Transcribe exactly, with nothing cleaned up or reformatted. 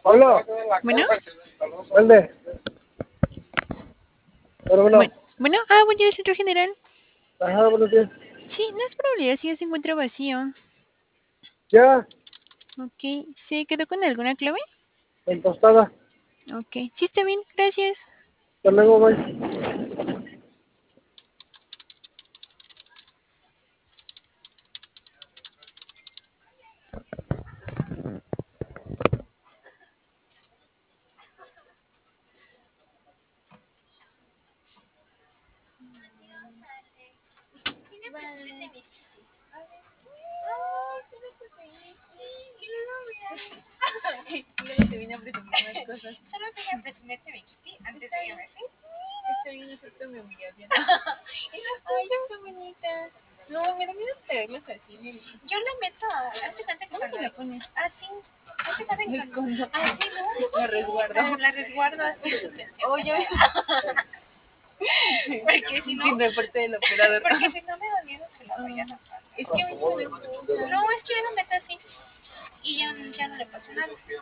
Hola, Bueno, ¿dónde? Bueno, bueno. bueno, bueno, ah, voy al centro general. Ajá, buenos días. Sí, no es probabilidad si ya se encuentra vacío. Ya, Ok, ¿se quedó con alguna clave? en tostada. Ok, sí está bien, gracias. Hasta luego, bye. Luego te vine a presumir más cosas. Solo quería presumirte mi kitty antes de irme, ¿sí? Está bien, acepto mi humillación. Ay, son bonitas. No, me da miedo traerlas así. Mira. Yo la meto a... Hazte cuenta que ¿Cómo te cuando... la pones? Así. Hazte cuenta que La cuando... escondo. Así, ¿no? La resguardo. Ah, la resguardo así en su tensión. Oye, Porque si no... sin reporte del operador. Porque si no me da miedo que la vaya a arrastrar. Es que a mí no me gusta. No, es que yo la meto así. Y ya, ya no le pasó nada.